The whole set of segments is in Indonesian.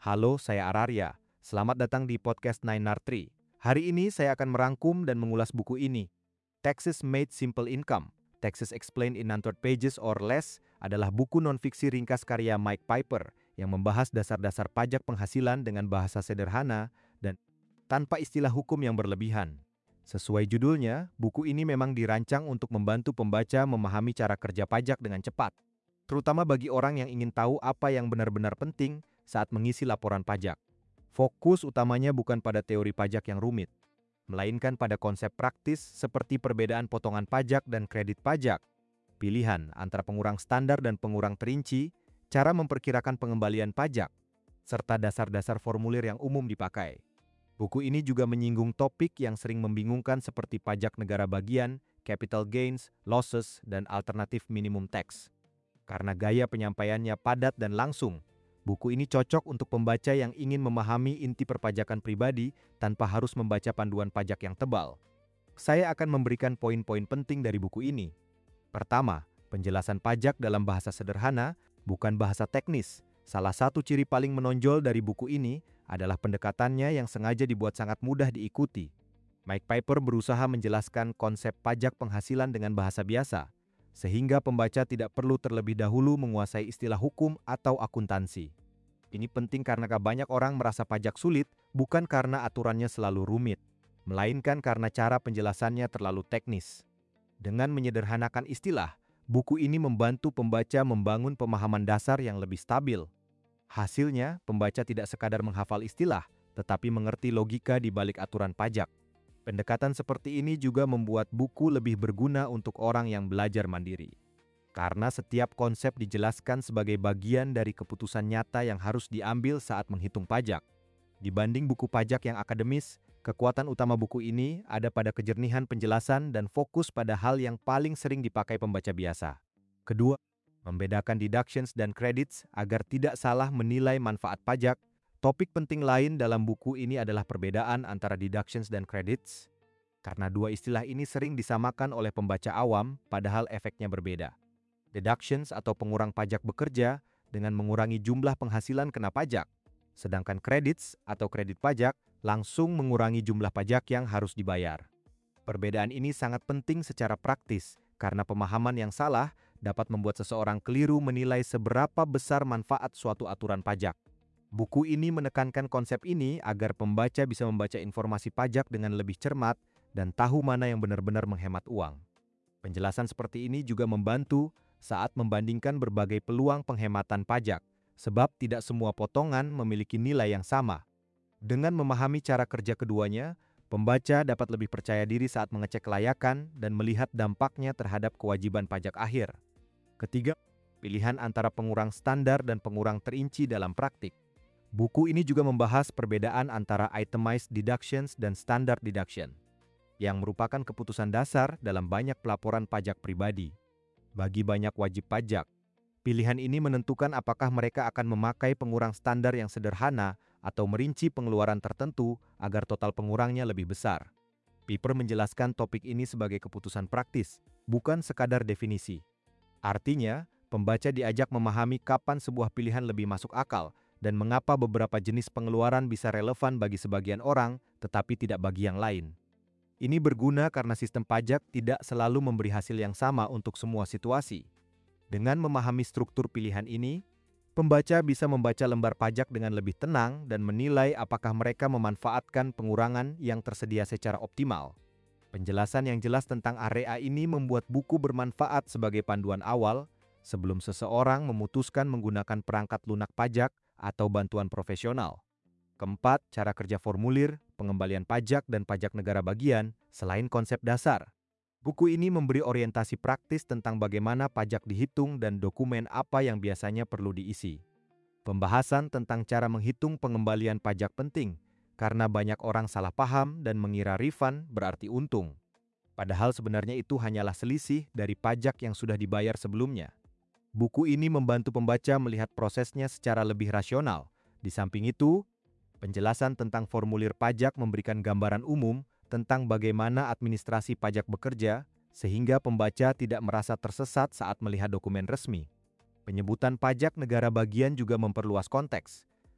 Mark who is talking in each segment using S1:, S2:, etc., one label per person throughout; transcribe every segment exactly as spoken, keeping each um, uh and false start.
S1: Halo, saya Ararya. Selamat datang di podcast Nine R Three. Hari ini saya akan merangkum dan mengulas buku ini. Taxes Made Simple Income, Taxes Explained in one hundred Pages or Less adalah buku non-fiksi ringkas karya Mike Piper yang membahas dasar-dasar pajak penghasilan dengan bahasa sederhana dan tanpa istilah hukum yang berlebihan. Sesuai judulnya, buku ini memang dirancang untuk membantu pembaca memahami cara kerja pajak dengan cepat, terutama bagi orang yang ingin tahu apa yang benar-benar penting saat mengisi laporan pajak. Fokus utamanya bukan pada teori pajak yang rumit, melainkan pada konsep praktis seperti perbedaan potongan pajak dan kredit pajak, pilihan antara pengurang standar dan pengurang terinci, cara memperkirakan pengembalian pajak, serta dasar-dasar formulir yang umum dipakai. Buku ini juga menyinggung topik yang sering membingungkan seperti pajak negara bagian, capital gains, losses, dan alternatif minimum tax. Karena gaya penyampaiannya padat dan langsung, buku ini cocok untuk pembaca yang ingin memahami inti perpajakan pribadi tanpa harus membaca panduan pajak yang tebal. Saya akan memberikan poin-poin penting dari buku ini. Pertama, penjelasan pajak dalam bahasa sederhana, bukan bahasa teknis. Salah satu ciri paling menonjol dari buku ini adalah pendekatannya yang sengaja dibuat sangat mudah diikuti. Mike Piper berusaha menjelaskan konsep pajak penghasilan dengan bahasa biasa, sehingga pembaca tidak perlu terlebih dahulu menguasai istilah hukum atau akuntansi. Ini penting karena banyak orang merasa pajak sulit bukan karena aturannya selalu rumit, melainkan karena cara penjelasannya terlalu teknis. Dengan menyederhanakan istilah, buku ini membantu pembaca membangun pemahaman dasar yang lebih stabil. Hasilnya, pembaca tidak sekadar menghafal istilah, tetapi mengerti logika di balik aturan pajak. Pendekatan seperti ini juga membuat buku lebih berguna untuk orang yang belajar mandiri. Karena setiap konsep dijelaskan sebagai bagian dari keputusan nyata yang harus diambil saat menghitung pajak. Dibanding buku pajak yang akademis, kekuatan utama buku ini ada pada kejernihan penjelasan dan fokus pada hal yang paling sering dipakai pembaca biasa. Kedua, membedakan deductions dan credits agar tidak salah menilai manfaat pajak. Topik penting lain dalam buku ini adalah perbedaan antara deductions dan credits, karena dua istilah ini sering disamakan oleh pembaca awam, padahal efeknya berbeda. Deductions atau pengurang pajak bekerja dengan mengurangi jumlah penghasilan kena pajak, sedangkan credits atau kredit pajak langsung mengurangi jumlah pajak yang harus dibayar. Perbedaan ini sangat penting secara praktis karena pemahaman yang salah dapat membuat seseorang keliru menilai seberapa besar manfaat suatu aturan pajak. Buku ini menekankan konsep ini agar pembaca bisa membaca informasi pajak dengan lebih cermat dan tahu mana yang benar-benar menghemat uang. Penjelasan seperti ini juga membantu saat membandingkan berbagai peluang penghematan pajak, sebab tidak semua potongan memiliki nilai yang sama. Dengan memahami cara kerja keduanya, pembaca dapat lebih percaya diri saat mengecek kelayakan dan melihat dampaknya terhadap kewajiban pajak akhir. Ketiga, pilihan antara pengurang standar dan pengurang terinci dalam praktik. Buku ini juga membahas perbedaan antara itemized deductions dan standard deduction, yang merupakan keputusan dasar dalam banyak pelaporan pajak pribadi. Bagi banyak wajib pajak, pilihan ini menentukan apakah mereka akan memakai pengurang standar yang sederhana atau merinci pengeluaran tertentu agar total pengurangnya lebih besar. Piper menjelaskan topik ini sebagai keputusan praktis, bukan sekadar definisi. Artinya, pembaca diajak memahami kapan sebuah pilihan lebih masuk akal dan mengapa beberapa jenis pengeluaran bisa relevan bagi sebagian orang, tetapi tidak bagi yang lain. Ini berguna karena sistem pajak tidak selalu memberi hasil yang sama untuk semua situasi. Dengan memahami struktur pilihan ini, pembaca bisa membaca lembar pajak dengan lebih tenang dan menilai apakah mereka memanfaatkan pengurangan yang tersedia secara optimal. Penjelasan yang jelas tentang area ini membuat buku bermanfaat sebagai panduan awal sebelum seseorang memutuskan menggunakan perangkat lunak pajak atau bantuan profesional. Keempat, cara kerja formulir, pengembalian pajak, dan pajak negara bagian, selain konsep dasar. Buku ini memberi orientasi praktis tentang bagaimana pajak dihitung dan dokumen apa yang biasanya perlu diisi. Pembahasan tentang cara menghitung pengembalian pajak penting, karena banyak orang salah paham dan mengira refund berarti untung. Padahal sebenarnya itu hanyalah selisih dari pajak yang sudah dibayar sebelumnya. Buku ini membantu pembaca melihat prosesnya secara lebih rasional. Di samping itu, penjelasan tentang formulir pajak memberikan gambaran umum tentang bagaimana administrasi pajak bekerja, sehingga pembaca tidak merasa tersesat saat melihat dokumen resmi. Penyebutan pajak negara bagian juga memperluas konteks.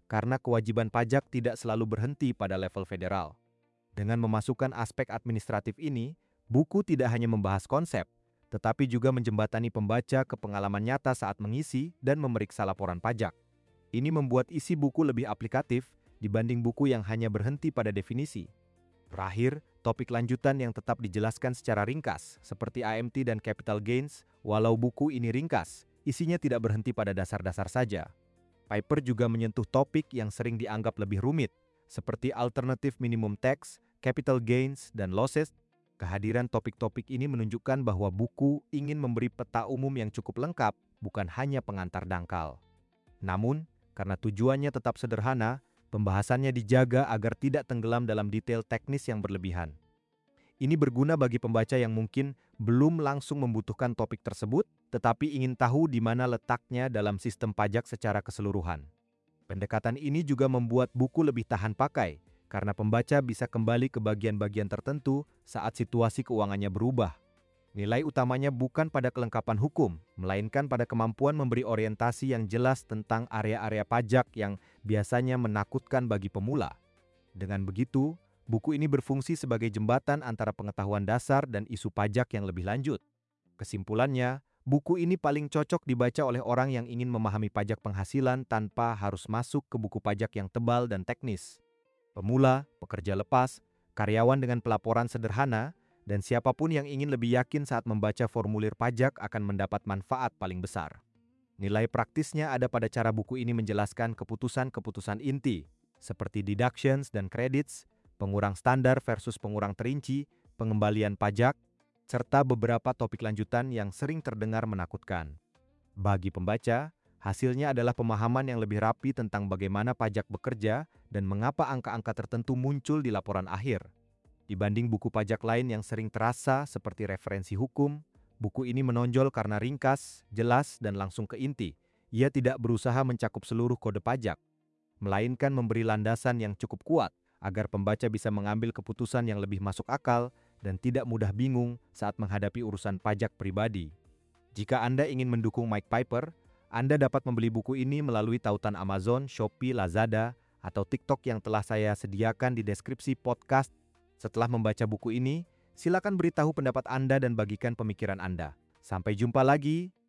S1: karena kewajiban pajak tidak selalu berhenti pada level federal. Dengan memasukkan aspek administratif ini, buku tidak hanya membahas konsep, tetapi juga menjembatani pembaca ke pengalaman nyata saat mengisi dan memeriksa laporan pajak. Ini membuat isi buku lebih aplikatif dibanding buku yang hanya berhenti pada definisi. Terakhir, topik lanjutan yang tetap dijelaskan secara ringkas, seperti A M T dan capital gains, walau buku ini ringkas, isinya tidak berhenti pada dasar-dasar saja. Piper juga menyentuh topik yang sering dianggap lebih rumit, seperti alternative minimum tax, capital gains, dan losses. Kehadiran topik-topik ini menunjukkan bahwa buku ingin memberi peta umum yang cukup lengkap, bukan hanya pengantar dangkal. Namun, karena tujuannya tetap sederhana, pembahasannya dijaga agar tidak tenggelam dalam detail teknis yang berlebihan. Ini berguna bagi pembaca yang mungkin belum langsung membutuhkan topik tersebut, tetapi ingin tahu di mana letaknya dalam sistem pajak secara keseluruhan. Pendekatan ini juga membuat buku lebih tahan pakai, karena pembaca bisa kembali ke bagian-bagian tertentu saat situasi keuangannya berubah. Nilai utamanya bukan pada kelengkapan hukum, melainkan pada kemampuan memberi orientasi yang jelas tentang area-area pajak yang biasanya menakutkan bagi pemula. Dengan begitu, buku ini berfungsi sebagai jembatan antara pengetahuan dasar dan isu pajak yang lebih lanjut. Kesimpulannya, buku ini paling cocok dibaca oleh orang yang ingin memahami pajak penghasilan tanpa harus masuk ke buku pajak yang tebal dan teknis. Pemula, pekerja lepas, karyawan dengan pelaporan sederhana, dan siapapun yang ingin lebih yakin saat membaca formulir pajak akan mendapat manfaat paling besar. Nilai praktisnya ada pada cara buku ini menjelaskan keputusan-keputusan inti, seperti deductions dan credits, pengurang standar versus pengurang terinci, pengembalian pajak, serta beberapa topik lanjutan yang sering terdengar menakutkan. Bagi pembaca, hasilnya adalah pemahaman yang lebih rapi tentang bagaimana pajak bekerja dan mengapa angka-angka tertentu muncul di laporan akhir. Dibanding buku pajak lain yang sering terasa seperti referensi hukum, buku ini menonjol karena ringkas, jelas, dan langsung ke inti. Ia tidak berusaha mencakup seluruh kode pajak, melainkan memberi landasan yang cukup kuat agar pembaca bisa mengambil keputusan yang lebih masuk akal dan tidak mudah bingung saat menghadapi urusan pajak pribadi. Jika Anda ingin mendukung Mike Piper, Anda dapat membeli buku ini melalui tautan Amazon, Shopee, Lazada, atau TikTok yang telah saya sediakan di deskripsi podcast. Setelah membaca buku ini, silakan beritahu pendapat Anda dan bagikan pemikiran Anda. Sampai jumpa lagi.